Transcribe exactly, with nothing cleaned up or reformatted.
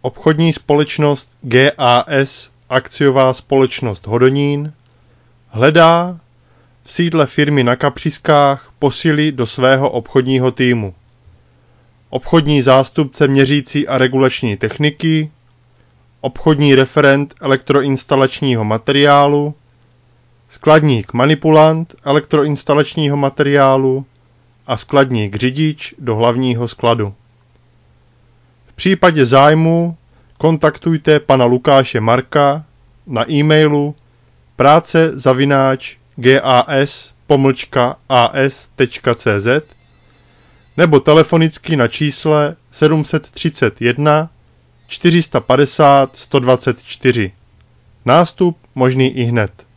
obchodní společnost G A S, akciová společnost Hodonín, hledá v sídle firmy na Kapřiskách posily do svého obchodního týmu. Obchodní zástupce měřící a regulační techniky, obchodní referent elektroinstalačního materiálu, skladník manipulant elektroinstalačního materiálu a skladník řidič do hlavního skladu. V případě zájmu kontaktujte pana Lukáše Marka na e-mailu práce zavináč gas pomlčka as tečka cz nebo telefonicky na čísle sedm set třicet jedna čtyři sta padesát sto dvacet čtyři. Nástup možný ihned.